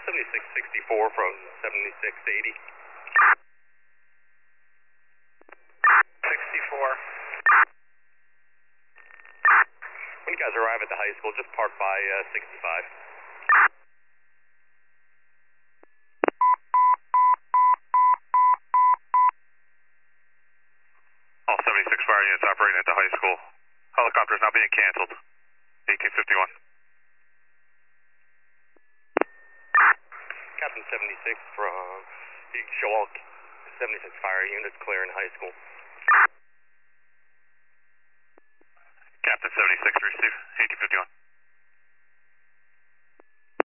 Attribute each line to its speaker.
Speaker 1: 7664 from 7680.
Speaker 2: 64.
Speaker 1: When you guys arrive at the high school, just park by 65.
Speaker 3: All 76 fire units operating at the high school. Helicopter is now being canceled. 1851.
Speaker 1: Captain 76 from Shawalk, 76 fire units clearing high school.